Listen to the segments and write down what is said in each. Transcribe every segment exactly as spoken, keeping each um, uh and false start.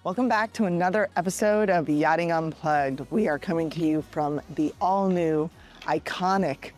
Welcome back to another episode of Yachting Unplugged. We are coming to you from the all-new, iconic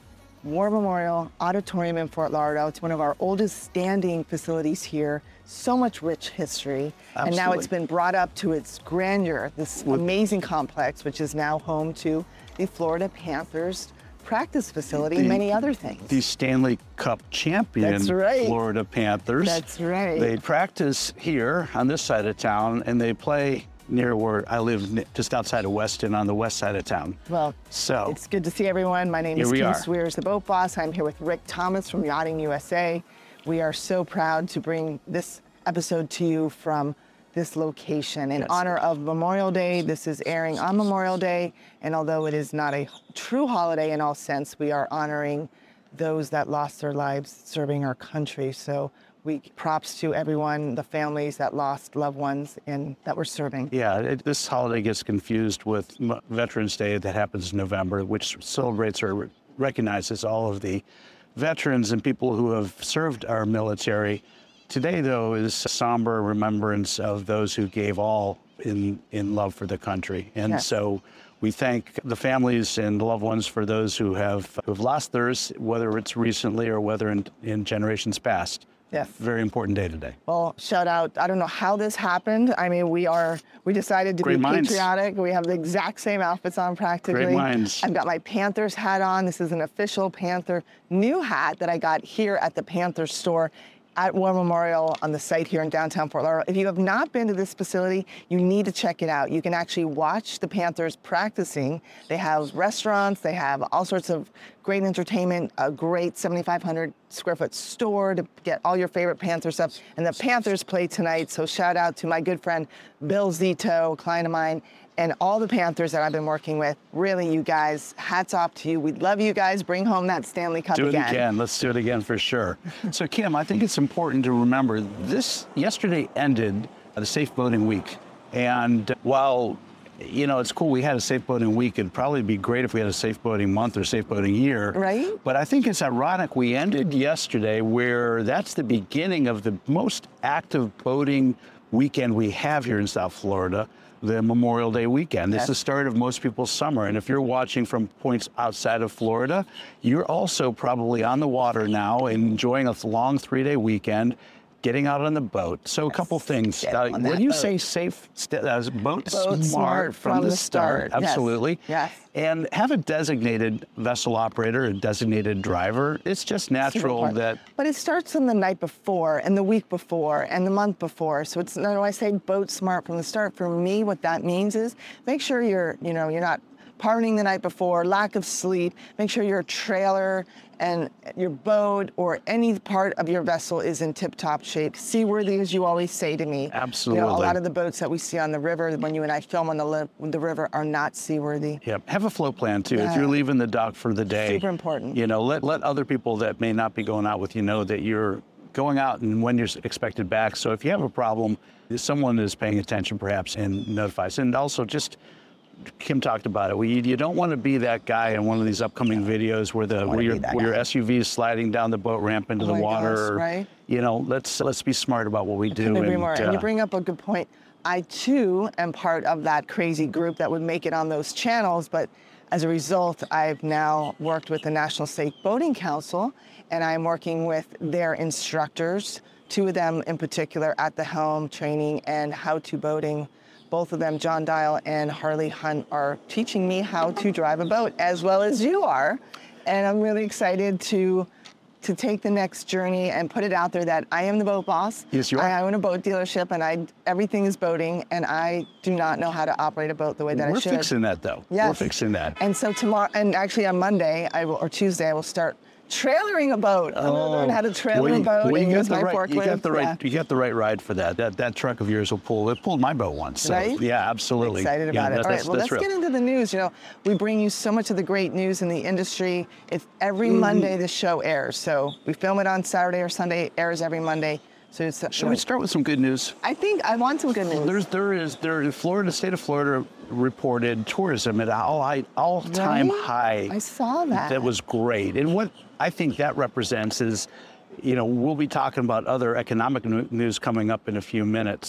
War Memorial Auditorium in Fort Lauderdale. It's one of our oldest standing facilities here. So much rich history. Absolutely. And now it's been brought up to its grandeur, this With- amazing complex, which is now home to the Florida Panthers practice facility The- and many other things. The Stanley Cup champion That's right. Florida Panthers. That's right. They practice here on this side of town, and they play near where I live, n- just outside of Weston on the west side of town. Well, So it's good to see everyone. My name Here is we Kim are. Swears, the boat boss. I'm here with Rick Thomas from Yachting U S A. We are so proud to bring this episode to you from this location in Yes. honor of Memorial Day. This is airing on Memorial Day, and although it is not a true holiday in all sense, we are honoring those that lost their lives serving our country. So we props to everyone, the families that lost loved ones and that were serving. yeah, it, this holiday gets confused with M- Veterans Day that happens in November, which celebrates or recognizes all of the veterans and people who have served our military. Today, though, is a somber remembrance of those who gave all in, in love for the country. And Yes. so we thank the families and loved ones for those who have, who have lost theirs, whether it's recently or whether in, in generations past. Yes. Very important day today. Well, shout out. I don't know how this happened. I mean, we are, we decided to Great be minds. patriotic. We have the exact same outfits on practically. Great minds. I've got my Panthers hat on. This is an official Panther new hat that I got here at the Panthers store at War Memorial on the site here in downtown Fort Lauderdale. If you have not been to this facility, you need to check it out. You can actually watch the Panthers practicing. They have restaurants, they have all sorts of great entertainment, a great seventy-five hundred square foot store to get all your favorite Panther stuff. And the Panthers play tonight, so shout out to my good friend Bill Zito, a client of mine, and all the Panthers that I've been working with. Really, you guys, hats off to you. We love you guys. Bring home that Stanley Cup Do it again. again. Let's do it again for sure. So, Kim, I think it's important to remember this yesterday ended the Safe Boating Week. And while, you know, it's cool we had a Safe Boating Week, it'd probably be great if we had a Safe Boating Month or Safe Boating Year. Right. But I think it's ironic we ended yesterday where that's the beginning of the most active boating weekend we have here in South Florida, the Memorial Day weekend. It's Yes. the start of most people's summer. And if you're watching from points outside of Florida, you're also probably on the water now, enjoying a long three-day weekend, getting out on the boat. So a couple things. Get Uh, on when that you boat. say safe, st- uh, boat, Boat smart, from, the start. Yes. Absolutely. Yes. And have a designated vessel operator, a designated driver. It's just natural Super that important. But it starts on the night before and the week before and the month before. So it's, no, I say boat smart from the start. For me, what that means is make sure you're, you know, you're not partying the night before, lack of sleep. Make sure your trailer and your boat or any part of your vessel is in tip-top shape. Seaworthy, as you always say to me. You know, a Absolutely. lot of the boats that we see on the river, when you and I film on the, li- the river, are not seaworthy. Yep. Have a float plan too. Yeah. If you're leaving the dock for the day, Super important. You know, let let other people that may not be going out with you know that you're going out and when you're expected back. So if you have a problem, someone is paying attention perhaps and notifies. And also just Kim talked about it. We, you don't want to be that guy in one of these upcoming videos where the wanna where be your that where your guy. S U V is sliding down the boat ramp into Oh the my water. gosh, or, right? You know, let's let's be smart about what we do. Couldn't agree and, more. And you uh, bring up a good point. I too am part of that crazy group that would make it on those channels, but as a result, I've now worked with the National Safe Boating Council, and I'm working with their instructors, two of them in particular at the helm training and how-to boating. Both of them, John Dial and Harley Hunt, are teaching me how to drive a boat as well as you are. And I'm really excited to to take the next journey and put it out there that I am the boat boss. Yes, you are. I own a boat dealership, and I everything is boating, and I do not know how to operate a boat the way that I We're should. fixing that though. We're Yes. fixing that. And so tomorrow, and actually on Monday, I will, or Tuesday, I will start trailering a boat. I'm gonna learn how to trailer well, a you- boat well, you and got use the my right, forklift. You got the right. Yeah. You got the right ride for that. That that truck of yours will pull. It pulled my boat once. So, Right? Yeah, absolutely. Excited Yeah, about it. that- All right, that's- well, that's let's real. get into the news. You know, we bring you so much of the great news in the industry. It's every Mm-hmm. Monday the show airs. So we film it on Saturday or Sunday. It airs every Monday. So it's, you Shall know, we start with some good news? I think I want some good news. There's there is there Florida state of Florida reported tourism at all all time Right? high. I saw that. That was great. And what I think that represents is, you know, we'll be talking about other economic nu- news coming up in a few minutes.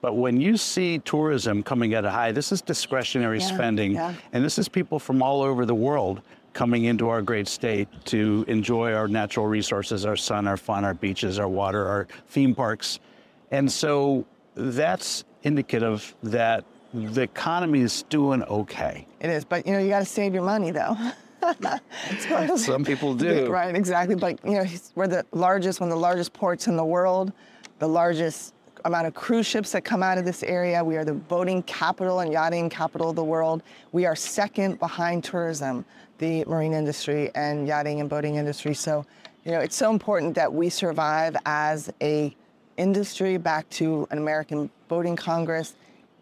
But when you see tourism coming at a high, this is discretionary Yeah, spending. yeah. And this is people from all over the world coming into our great state to enjoy our natural resources, our sun, our fun, our beaches, our water, our theme parks. And so that's indicative that the economy is doing okay. It is, but you know, you got to save your money though. So- Some people do. Right, exactly. But you know, he's- we're the largest, one of the largest ports in the world, the largest amount of cruise ships that come out of this area. We are the boating capital and yachting capital of the world. We are second behind tourism, the marine industry and yachting and boating industry. So, you know, it's so important that we survive as a industry back to an American Boating Congress.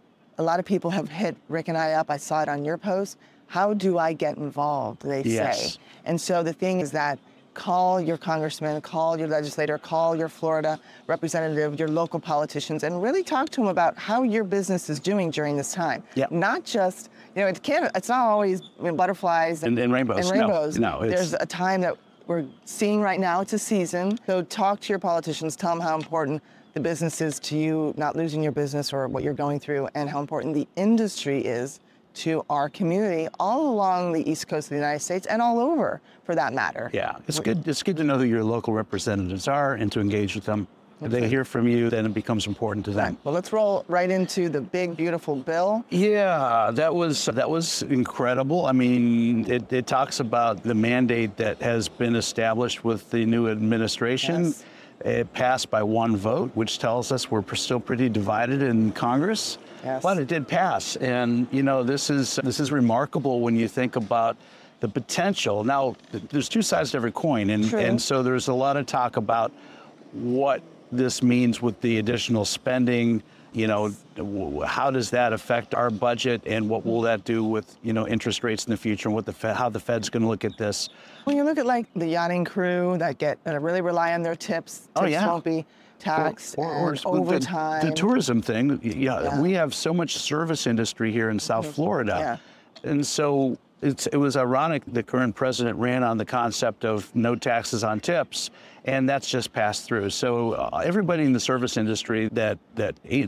A lot of people have hit Rick and I up. I saw it on your post. How do I get involved, they Yes. say. And so the thing is that call your congressman, call your legislator, call your Florida representative, your local politicians, and really talk to them about how your business is doing during this time. Yep. Not just, you know, it can't, it's not always you know, butterflies And, and rainbows. and No, rainbows. No, it's, There's a time that we're seeing right now. It's a season. So talk to your politicians, tell them how important the business is to you, not losing your business or what you're going through, and how important the industry is to our community all along the East Coast of the United States and all over, for that matter. yeah, it's good. It's good to know who your local representatives are and to engage with them. If they hear from you, then it becomes important to them. Well, let's roll right into the big, beautiful bill. Yeah, that was that was incredible. I mean, it, it talks about the mandate that has been established with the new administration. Yes. It passed by one vote, which tells us we're still pretty divided in Congress. Yes. But it did pass, and you know this is this is remarkable when you think about the potential. Now, th- there's two sides to every coin, and True. and so there's a lot of talk about what this means with the additional spending. You know, w- how does that affect our budget, and what will that do with you know interest rates in the future, and what the Fed, how the Fed's going to look at this? When you look at like the yachting crew that get that really rely on their tips, tips Oh, yeah. won't be taxed, Or- or- and or the- overtime. The, tourism thing, y- yeah, Yeah. we have so much service industry here in South Florida. Yeah. And so it's, it was ironic the current president ran on the concept of no taxes on tips, and that's just passed through. So uh, everybody in the service industry that, that e-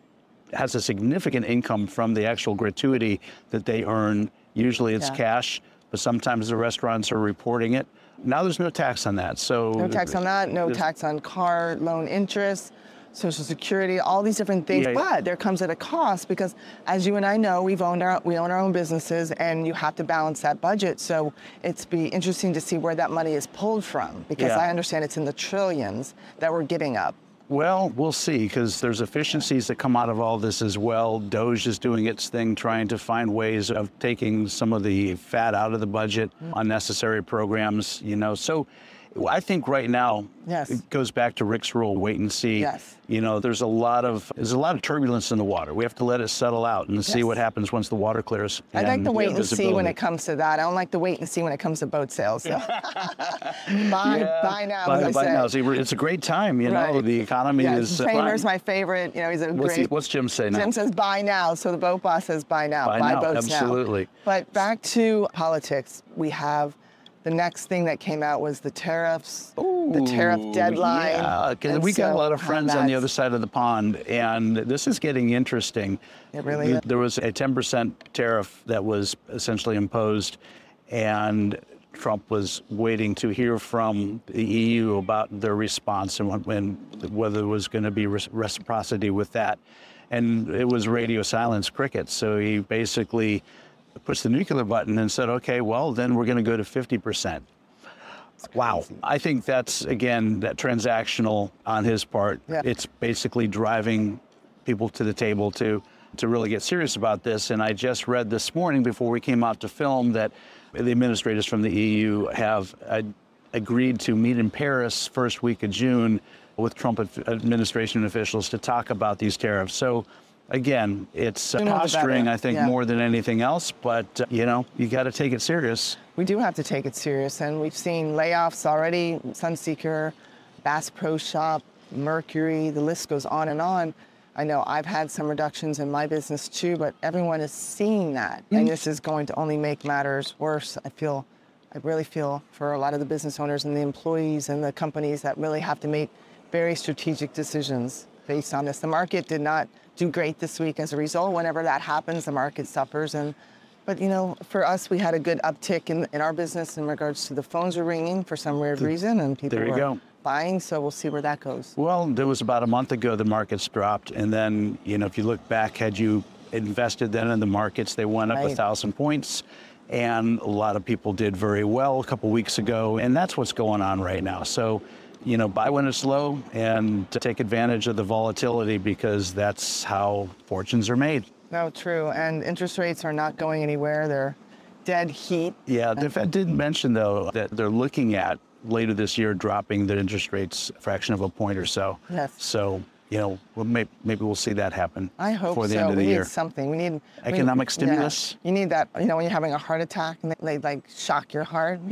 has a significant income from the actual gratuity that they earn, usually it's Yeah. cash, but sometimes the restaurants are reporting it. Now there's no tax on that. So No tax on that, no there's- tax on car loan interest, Social Security, all these different things. Yeah. But there comes at a cost because, as you and I know, we've owned our we own our own businesses, and you have to balance that budget. So it's be interesting to see where that money is pulled from, because Yeah. I understand it's in the trillions that we're giving up. Well, we'll see, because there's efficiencies that come out of all this as well. Doge is doing its thing, trying to find ways of taking some of the fat out of the budget, unnecessary programs, you know. So I think right now, Yes. it goes back to Rick's rule, wait and see. Yes. You know, there's a lot of there's a lot of turbulence in the water. We have to let it settle out and see Yes. what happens once the water clears. I like and to we wait have and see when visibility. it comes to that. I don't like to wait and see when it comes to boat sales. So. buy, Yeah. buy now, Buy, as I buy say. now. See, we're- it's a great time, you know. Right. The economy Yeah, is. uh, Kramer's my favorite. You know, he's a what's, he, great. what's Jim say now? Jim says buy now, so the boat boss says buy now. Buy buy now, boats now. absolutely. But back to politics, we have the next thing that came out was the tariffs, the tariff Ooh, deadline. Yeah, because And we got a so lot of how friends on the that's- other side of the pond, and this is getting interesting. It really is. There was a ten percent tariff that was essentially imposed, and Trump was waiting to hear from the E U about their response and, what, and whether there was going to be res- reciprocity with that. And it was radio silence crickets. So he basically pushed the nuclear button and said, okay, well, then we're going to go to fifty percent. Wow. I think that's, again, that transactional on his part. Yeah. It's basically driving people to the table to, to really get serious about this. And I just read this morning before we came out to film that the administrators from the E U have uh, agreed to meet in Paris first week of June with Trump ad- administration officials to talk about these tariffs. So again, it's uh, Sooner the better. posturing, I think, Yeah. more than anything else. But, uh, you know, you got to take it serious. We do have to take it serious, and we've seen layoffs already. Sunseeker, Bass Pro Shop, Mercury, the list goes on and on. I know I've had some reductions in my business too, but everyone is seeing that, and this is going to only make matters worse. I feel, I really feel for a lot of the business owners and the employees and the companies that really have to make very strategic decisions. based on this. The market did not do great this week as a result. Whenever that happens, the market suffers. And But, you know, for us, we had a good uptick in, in our business in regards to the phones are ringing for some weird reason, and people There you were go. buying, so we'll see where that goes. Well, there was about a month ago the markets dropped, and then, you know, if you look back, had you invested then in the markets, they went up a Right. thousand points, and a lot of people did very well a couple weeks ago, and that's what's going on right now. So, you know, buy when it's low and take advantage of the volatility, because that's how fortunes are made. No, true. And interest rates are not going anywhere. They're dead heat. Yeah, the Fed did mention, though, that they're looking at later this year dropping the interest rates a fraction of a point or so. Yes. So, you know, well, may, maybe we'll see that happen I hope before the so. end of the we year. need something. We need we- Economic yeah. stimulus? You need that. You know, when you're having a heart attack and they, they like shock your heart.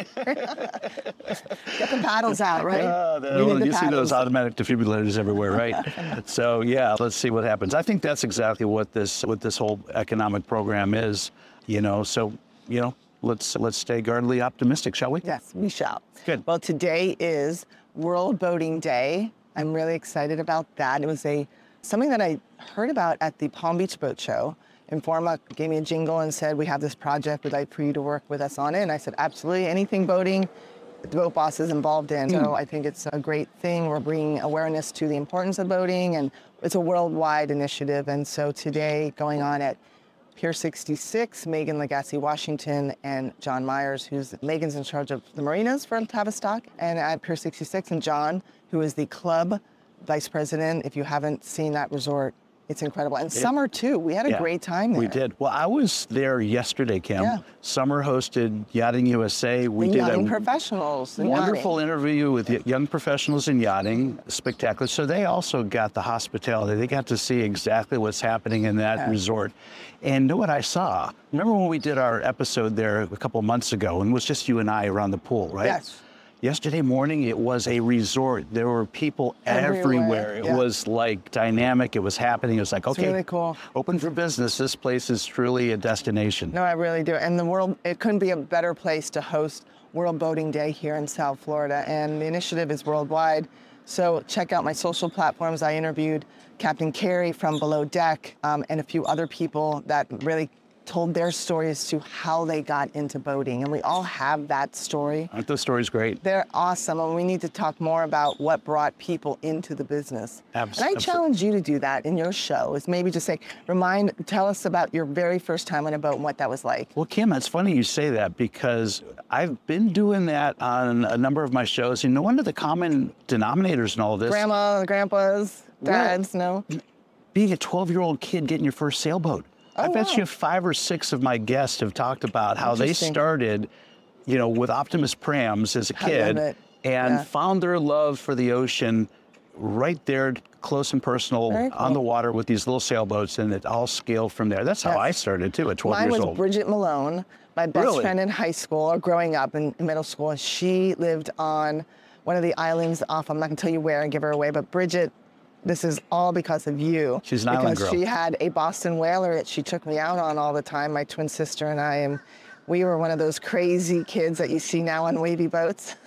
Get the paddles out, right? Uh, the- We need the you see those paddles. automatic defibrillators everywhere, right? So yeah, let's see what happens. I think that's exactly what this what this whole economic program is. You know, so you know, let's let's stay guardedly optimistic, shall we? Yes, we shall. Good. Well, today is World Boating Day. I'm really excited about that. It was a something that I heard about at the Palm Beach Boat Show. Informa gave me a jingle and said, we have this project, we'd like for you to work with us on it. And I said, absolutely, anything boating, the Boat Boss is involved in. So I think it's a great thing. We're bringing awareness to the importance of boating, and it's a worldwide initiative. And so today, going on at Pier sixty-six, Megan Lagasse Washington and John Myers, who's Megan's in charge of the marinas for Tavistock, and at Pier sixty-six, and John, who is the club vice president. If you haven't seen that resort, it's incredible. And summer too, we had a Yeah, great time there. We did. Well, I was there yesterday, Kim. Yeah. Summer hosted Yachting U S A. We The did young a professionals. in wonderful yachting. interview with y- young professionals in yachting. Spectacular. So they also got the hospitality. They got to see exactly what's happening in that Yeah. resort. And know what I saw? Remember when we did our episode there a couple months ago, and it was just you and I around the pool, right? Yes. Yesterday morning, it was a resort. There were people Everywhere, everywhere. It yeah. was like dynamic. It was happening. It was like, okay, really cool. open for business. This place is truly a destination. No, I really do. And the world, it couldn't be a better place to host World Boating Day here in South Florida. And the initiative is worldwide. So check out my social platforms. I interviewed Captain Carey from Below Deck um, and a few other people that really told their story as to how they got into boating. And we all have that story. Aren't those stories great? They're awesome, and we need to talk more about what brought people into the business. Abs- and I abso- challenge you to do that in your show, is maybe just say, remind, tell us about your very first time on a boat and what that was like. Well, Kim, it's funny you say that, because I've been doing that on a number of my shows. You know, one of the common denominators in all of this, Grandma, grandpas, dads, no? being a twelve-year-old kid getting your first sailboat. I Oh, bet wow. you five or six of my guests have talked about how they Interesting. started, you know, with Optimus Prams as a I love kid it. and Yeah. found their love for the ocean right there, close and personal, Very on the cool. water with these little sailboats, and it all scaled from there. That's how Yes. I started too, at twelve Mine years was old. Bridget Malone, my best Really? friend in high school, or growing up in middle school. She lived on one of the islands off, I'm not gonna tell you where and give her away, but Bridget, this is all because of you. She's an island Because girl. she had a Boston whaler that she took me out on all the time, my twin sister and I, and we were one of those crazy kids that you see now on wavy boats.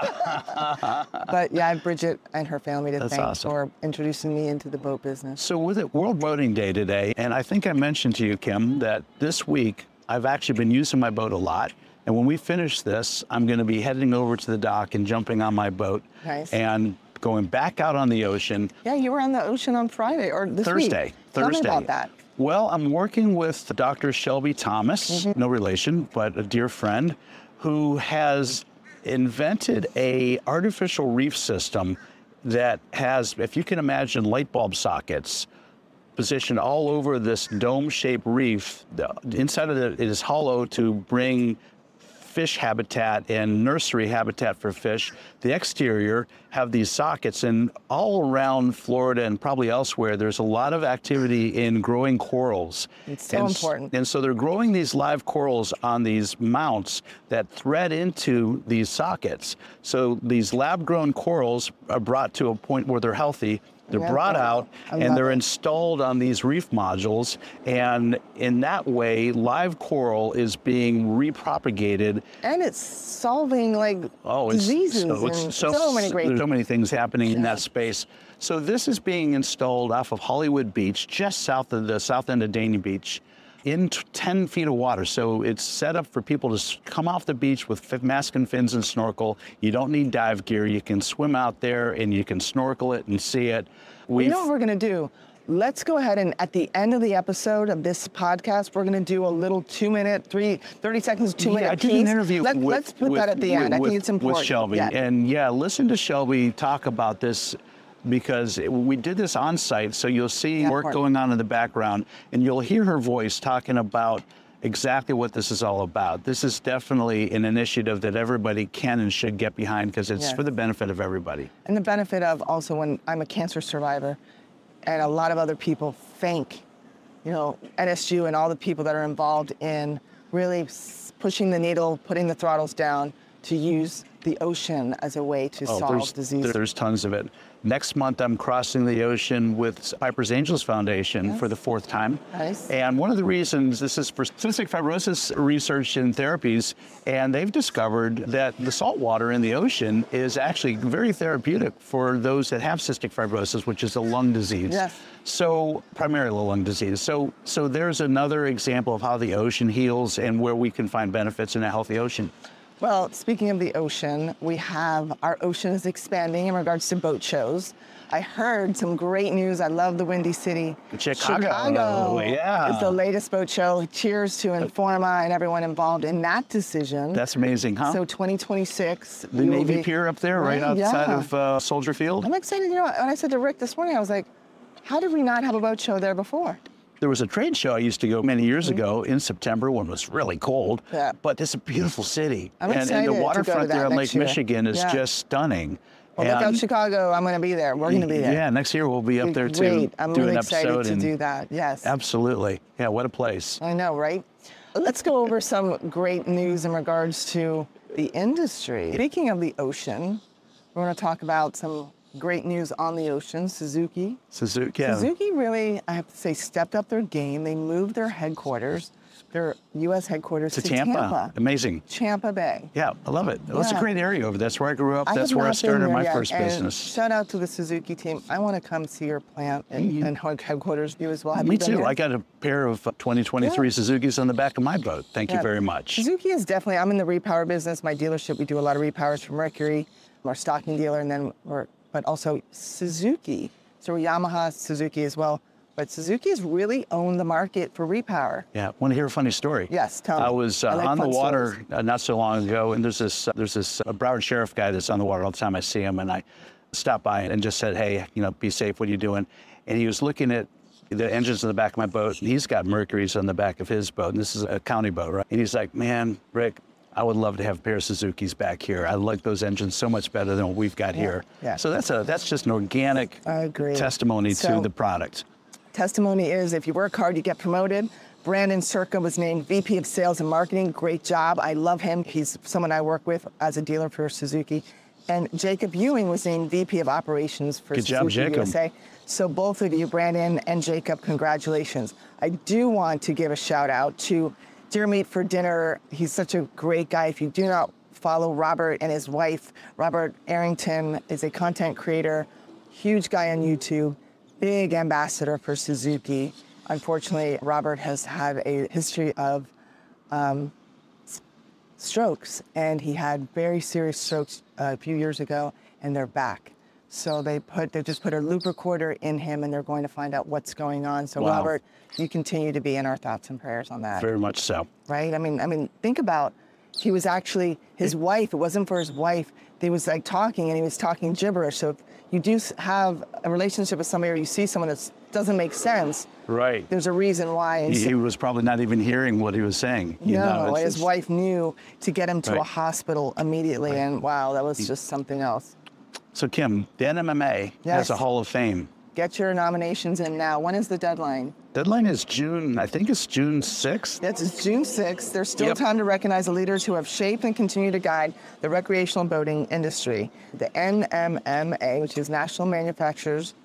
But yeah, I have Bridget and her family to That's thank awesome. for introducing me into the boat business. So with it World Boating Day today, and I think I mentioned to you, Kim, that this week I've actually been using my boat a lot. And when we finish this, I'm going to be heading over to the dock and jumping on my boat Nice. and going back out on the ocean Yeah, you were on the ocean on Friday or this week. Thursday. Tell Thursday. me about that. Well, I'm working with Doctor Shelby Thomas, Mm-hmm. no relation, but a dear friend, who has invented a artificial reef system that has, if you can imagine, light bulb sockets positioned all over this dome-shaped reef. The inside of it, it is hollow to bring fish habitat and nursery habitat for fish. The exterior have these sockets, and all around Florida and probably elsewhere, there's a lot of activity in growing corals. It's so And s- important. And so they're growing these live corals on these mounts that thread into these sockets. So these lab-grown corals are brought to a point where they're healthy, They're Yeah, brought wow. out I and love they're it. installed on these reef modules. And in that way, live coral is being repropagated. And it's solving like Oh, it's diseases so, and it's so, many great. There's so many things happening in that space. So this is being installed off of Hollywood Beach, just south of the south end of Dania Beach, in t- ten feet of water. So it's set up for people to s- come off the beach with f- mask and fins and snorkel. You don't need dive gear. You can swim out there and you can snorkel it and see it. You We've, know what we're gonna do? Let's go ahead and at the end of the episode of this podcast, we're gonna do a little two minute, three, thirty seconds, two Yeah, minute I did piece. an interview Let, with, let's put with- that at the with- end. I with- think it's important. with Shelby. Yeah. And yeah, listen to Shelby talk about this because it- we did this on site, so you'll see Yeah, work important. going on in the background, and you'll hear her voice talking about exactly what this is all about. This is definitely an initiative that everybody can and should get behind because it's Yes. for the benefit of everybody. And the benefit of also when I'm a cancer survivor and a lot of other people thank, you know, N S U and all the people that are involved in really s- pushing the needle, putting the throttles down to use the ocean as a way to Oh, solve there's, disease. there's tons of it. Next month, I'm crossing the ocean with Piper's Angels Foundation Yes. for the fourth time. Nice. And one of the reasons, this is for cystic fibrosis research and therapies, and they've discovered that the salt water in the ocean is actually very therapeutic for those that have cystic fibrosis, which is a lung disease. Yes. So primarily lung disease. So, so there's another example of how the ocean heals and where we can find benefits in a healthy ocean. Well, speaking of the ocean, we have our ocean is expanding in regards to boat shows. I heard some great news. I love the Windy City. Chicago. Chicago Yeah. is the latest boat show. Cheers to Informa and everyone involved in that decision. That's amazing, huh? So twenty twenty-six. The we will Navy be- Pier up there, right, outside yeah. of uh, Soldier Field. I'm excited. You know, when I said to Rick this morning, I was like, how did we not have a boat show there before? There was a trade show I used to go many years ago in September when it was really cold. Yeah. But it's a beautiful city. I'm and, excited and to the go to waterfront that there on Lake next year. Michigan is Yeah. just stunning. Well, look out, And- Chicago. I'm going to be there. We're going to be there. Yeah, next year we'll be up there too. Great. I'm do really an excited episode to and- do that. Yes. Absolutely. Yeah, what a place. I know, right? Let's go over some great news in regards to the industry. Speaking of the ocean, we're going to talk about some great news on the ocean. Suzuki. Suzuki. Yeah. Suzuki really, I have to say, stepped up their game. They moved their headquarters, their U S headquarters to to, Tampa. Amazing. Tampa Bay. Yeah, I love it. Well, It's a Yeah. great area over there. That's where I grew up. I That's have where I not been started there my yet, first and business. Shout out to the Suzuki team. I want to come see your plant and, and headquarters view as well. Have Me you been too. here? I got a pair of uh, twenty twenty-three Yeah. Suzukis on the back of my boat. Thank you Yeah. very much. Suzuki is definitely, I'm in the repower business. My dealership, we do a lot of repowers for Mercury, our stocking dealer, and then we're, but also Suzuki. So we're Yamaha, Suzuki as well. But Suzuki has really owned the market for repower. Yeah, want to hear a funny story? Yes, tell me. I was uh, I like on the fun water stories. uh, not so long ago, and there's this uh, there's this uh, Broward Sheriff guy that's on the water all the time. I see him, and I stopped by and just said, "Hey, you know, be safe. What are you doing?" And he was looking at the engines in the back of my boat, and he's got Mercuries on the back of his boat, and this is a county boat, right? And he's like, "Man, Rick, I would love to have a pair of Suzukis back here. I like those engines so much better than what we've got here." yeah. So that's a that's just an organic I agree. testimony So- to the product. Testimony is if you work hard, you get promoted. Brandon Circa was named V P of Sales and Marketing. Great job. I love him. He's someone I work with as a dealer for Suzuki. And Jacob Ewing was named V P of Operations for Good Suzuki job, Jacob. U S A. So both of you, Brandon and Jacob, congratulations. I do want to give a shout out to Dear Meat for Dinner. He's such a great guy. If you do not follow Robert and his wife, Robert Arrington is a content creator, huge guy on YouTube, big ambassador for Suzuki. Unfortunately, Robert has had a history of um, strokes, and he had very serious strokes uh, a few years ago, and they're back. So they put they just put a loop recorder in him, and they're going to find out what's going on. So Wow. Robert, you continue to be in our thoughts and prayers on that, Very much so. right? I mean, I mean, think about he was actually his wife. It wasn't for his wife. They was like talking, and he was talking gibberish. So if you do s- have a relationship with somebody, or you see someone that doesn't make sense, Right. there's a reason why. And He, so- he was probably not even hearing what he was saying. You no, know, it's- his it's- wife knew to get him to a Right. hospital immediately, and wow, that was just something else. So Kim, the N M M A Yes. has a Hall of Fame. Get your nominations in now. When is the deadline? Deadline is June, I think it's June sixth. Yes, it's June sixth. There's still Yep. time to recognize the leaders who have shaped and continue to guide the recreational boating industry. The N M M A, which is National Manufacturers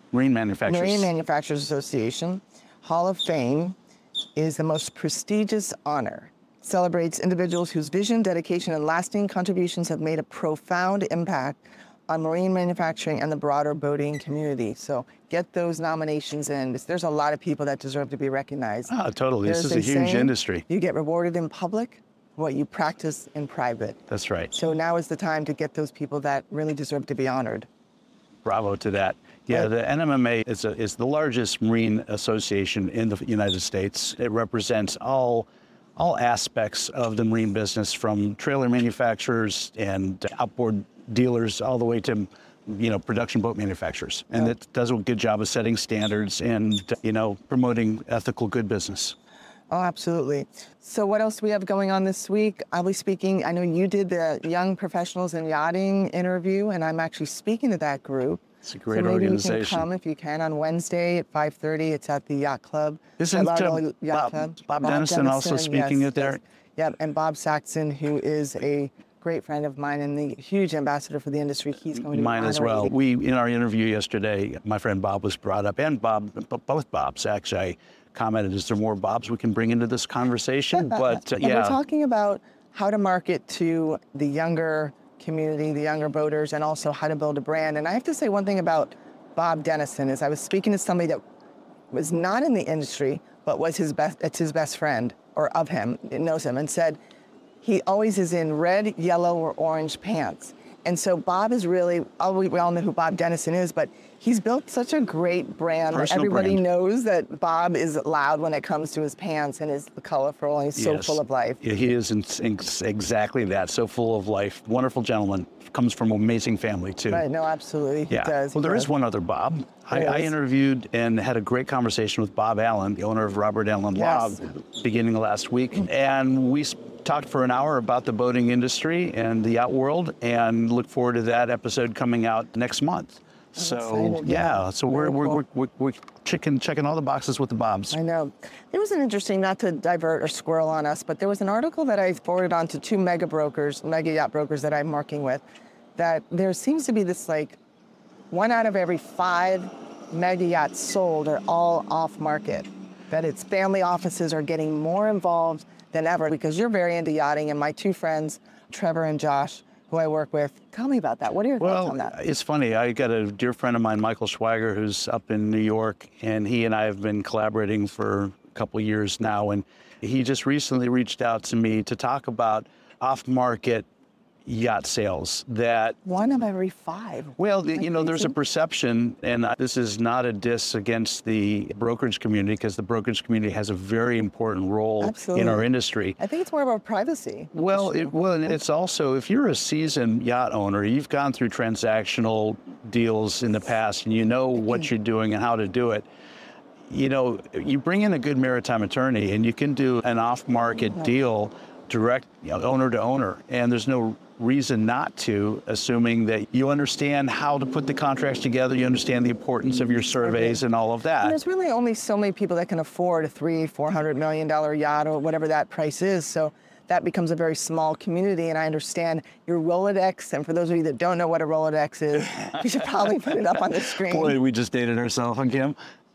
Marine Manufacturers. Marine Manufacturers Association Hall of Fame is the most prestigious honor. Celebrates individuals whose vision, dedication, and lasting contributions have made a profound impact on marine manufacturing and the broader boating community. So get those nominations in. There's a lot of people that deserve to be recognized. Oh, totally. There's this is a huge saying, industry. You get rewarded in public what you practice in private. That's right. So now is the time to get those people that really deserve to be honored. Bravo to that. Yeah, Right. the N M M A is, a, is the largest marine association in the United States. It represents all all aspects of the marine business, from trailer manufacturers and outboard dealers all the way to, you know, production boat manufacturers. And Yeah. it does a good job of setting standards and, you know, promoting ethical good business. Oh, absolutely. So what else do we have going on this week? I'll be speaking, I know you did the Young Professionals in Yachting interview, and I'm actually speaking to that group. It's a great so maybe organization. you can come if you can on Wednesday at five thirty. It's at the Yacht Club. Isn't Fort uh, Lauderdale Yacht Bob, Club. Bob Dennison also Dennison, speaking yes, it there? yes. Yep, and Bob Saxon, who is a great friend of mine and the huge ambassador for the industry. He's going to be Mine as well. honoring- We, in our interview yesterday, my friend Bob was brought up, and Bob, b- both Bobs actually. I commented, is there more Bobs we can bring into this conversation? But uh, And yeah, we're talking about how to market to the younger community, the younger boaters, and also how to build a brand. And I have to say one thing about Bob Dennison is I was speaking to somebody that was not in the industry, but was his best, it's his best friend, or of him, it knows him, and said he always is in red, yellow, or orange pants. And so Bob is really, oh, we we all know who Bob Dennison is, but he's built such a great brand. Like, Personal everybody brand. knows that Bob is loud when it comes to his pants and is colorful and he's so yes. full of life. Yeah, he is in, in, exactly that, so full of life. Wonderful gentleman. Comes from an amazing family, too. Right, no, absolutely, he Yeah. does. Well, he there is does. one other Bob. I, There I is. interviewed and had a great conversation with Bob Allen, the owner of Robert Allen Yes. Law, beginning of last week. And we s- talked for an hour about the boating industry and the yacht world, and look forward to that episode coming out next month. So, excited, yeah, yeah. so we're, Very we're, cool. we're, we're, we're checking, checking all the boxes with the Bobs. I know. There was an interesting, not to divert or squirrel on us, but there was an article that I forwarded on to two mega brokers, mega yacht brokers that I'm working with, that there seems to be this like one out of every five mega yachts sold are all off market. That it's family offices are getting more involved than ever because you're very into yachting, and my two friends, Trevor and Josh, who I work with, tell me about that. What are your thoughts Well, on that? it's funny. I got a dear friend of mine, Michael Schweiger, who's up in New York, and he and I have been collaborating for a couple of years now. And he just recently reached out to me to talk about off-market yacht sales that One of every five. well, Like you know, there's a crazy. perception, and this is not a diss against the brokerage community, because the brokerage community has a very important role in Absolutely. our industry. I think it's more about privacy. Well, it, well, and it's also, if you're a seasoned yacht owner, you've gone through transactional deals in the past, and you know what you're doing and how to do it. You know, you bring in a good maritime attorney, and you can do an off-market deal direct, you know, owner to owner, and there's no reason not to, assuming that you understand how to put the contracts together, you understand the importance of your surveys and all of And that. there's really only so many people that can afford a three, four hundred million dollar yacht or whatever that price is. So that becomes a very small community. And I understand your Rolodex. And for those of you that don't know what a Rolodex is, we should probably put it up on the screen. Boy, we just dated ourselves, huh, Kim?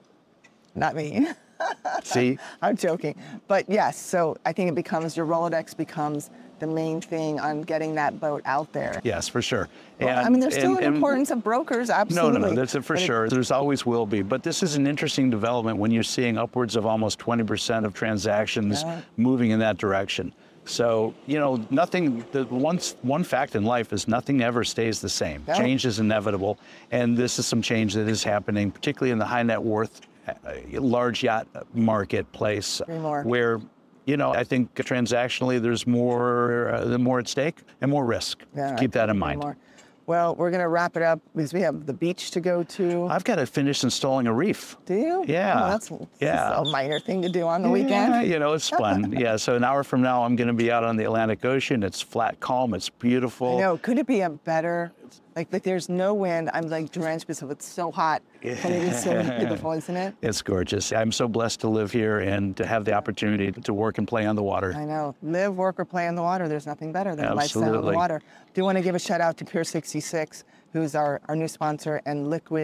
Not me. See? I'm joking. But yes, so I think it becomes your Rolodex becomes the main thing on getting that boat out there. Yes, for sure. Well, I And- mean, there's still and- an and- importance of brokers, No, absolutely. no, no, that's it for But it- sure. There's always will be. But this is an interesting development when you're seeing upwards of almost twenty percent of transactions Yeah. moving in that direction. So, you know, nothing, the one, one fact in life is nothing ever stays the same. No. Change is inevitable. And this is some change that is happening, particularly in the high net worth, uh, large yacht marketplace, Three more. where, you know, I think transactionally there's more, uh, more at stake and more risk. Yeah, Keep that in I couldn't mind. agree more. Well, we're going to wrap it up because we have the beach to go to. I've got to finish installing a reef. Do you? Yeah. Oh, that's Yeah. a minor thing to do on the Yeah, weekend. you know, it's fun. Yeah, so an hour from now, I'm going to be out on the Atlantic Ocean. It's flat, calm, it's beautiful. I know. Could it be a better, like, like there's no wind. I'm like drenched because it's so hot. But it is so beautiful, isn't it? It's gorgeous. I'm so blessed to live here and to have the opportunity to work and play on the water. I know. Live, work, or play on the water. There's nothing better than a lifestyle on the Absolutely. water. Do want to give a shout out to Pier sixty-six, who's our, our new sponsor, and Liquid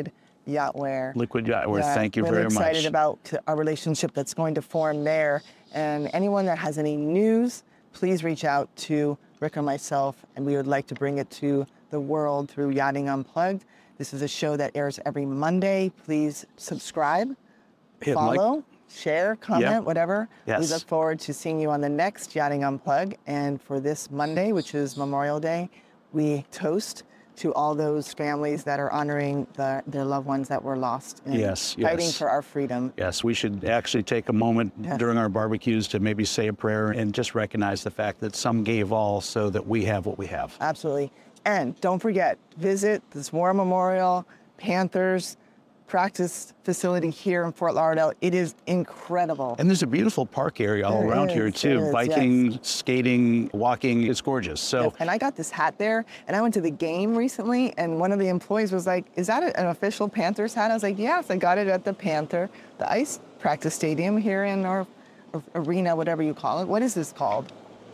Yachtwear. Liquid Yachtwear. Yeah, Thank you really very excited much. about our relationship that's going to form there. And anyone that has any news, please reach out to Rick or myself, and we would like to bring it to the world through Yachting Unplugged. This is a show that airs every Monday. Please subscribe, Hit like. follow, share, comment, Yeah. whatever. Yes. We look forward to seeing you on the next Yachting Unplugged. And for this Monday, which is Memorial Day, we toast to all those families that are honoring the, their loved ones that were lost in Yes, fighting yes. for our freedom. Yes, we should actually take a moment Yes. during our barbecues to maybe say a prayer and just recognize the fact that some gave all so that we have what we have. Absolutely. And don't forget, visit this War Memorial Panthers practice facility here in Fort Lauderdale. It is incredible. And there's a beautiful park area all There around is, here too. there is, Biking, yes. skating, walking. It's gorgeous. So Yes, and I got this hat there, and I went to the game recently, and one of the employees was like, is that an official Panthers hat? I was like, yes, I got it at the Panther, the ice practice stadium here in our or arena, whatever you call it. What is this called?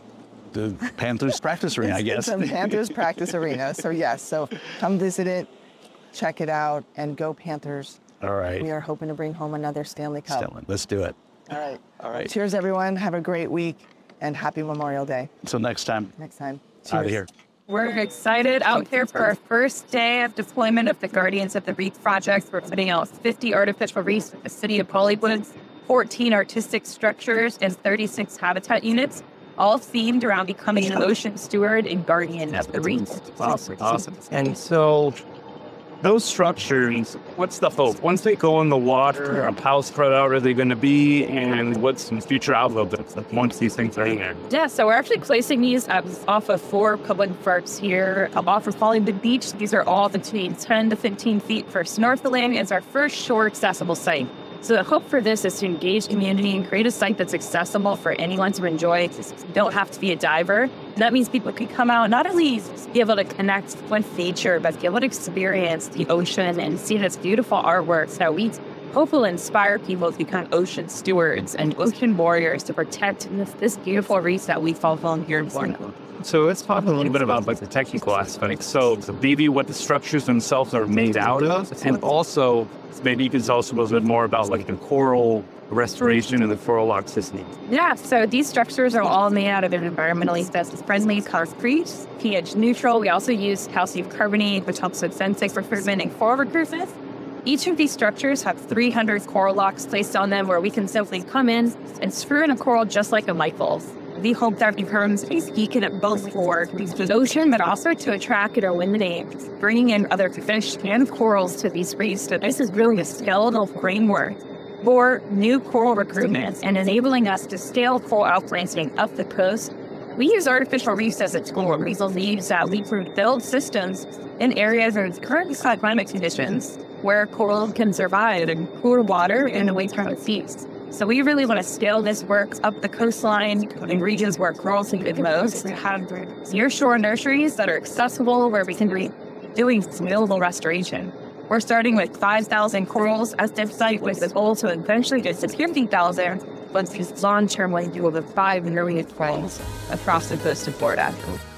the Panthers practice arena, I guess. It's a Panthers practice arena. So yes, so come visit it, check it out, and go Panthers. All right. We are hoping to bring home another Stanley Cup. Stellan, let's do it. All right. All right. Cheers, everyone. Have a great week, and happy Memorial Day. Until next time, Next time. Cheers. out of here. We're excited out here for our first day of deployment of the Guardians of the Reef project. We're putting out fifty artificial reefs with the city of Hollywood, fourteen artistic structures, and thirty-six habitat units, all themed around becoming an ocean steward and guardian of the reef. Awesome, awesome. And so those structures, what's the hope? Once they go in the water, how spread out are they going to be? And what's the future outlook once these things are in there? Yeah, so we're actually placing these up off of four public parks here, um, off of Hollywood Beach. These are all between ten to fifteen feet for snorkeling. It's our first shore accessible site. So the hope for this is to engage community and create a site that's accessible for anyone to enjoy. You don't have to be a diver. That means people can come out, not only be able to connect with nature, but be able to experience the ocean and see this beautiful artwork. So we hope will inspire people to become ocean stewards and ocean warriors to protect this, this beautiful reef that we fall on here in Florida. So let's talk a little bit about like the technical aspects. So maybe what the structures themselves are made out of, and also maybe you can tell us a little bit more about like the coral restoration and the coral toxicity. Yeah, so these structures are all made out of an environmentally friendly concrete, pH neutral. We also use calcium carbonate, which helps with benthic recruitment and coral recruitment. Each of these structures have three hundred coral locks placed on them where we can simply come in and screw in a coral just like a light bulb. We hope that becomes a beacon of both for the ocean, but also to attract and eliminate, bringing in other fish and corals to these reefs. So this is really a skeletal framework for new coral recruitment and enabling us to scale coral outplanting up the coast. We use artificial reefs as a tool. We believe that we can build systems in areas of current climate conditions where coral can survive in cooler water and away from the seas. So we really want to scale this work up the coastline in regions where corals need it most, to have near-shore nurseries that are accessible where we can be doing scalable restoration. We're starting with five thousand corals at this site with the goal to eventually get to fifty thousand, but long-term we do over five million corals across the coast of Florida.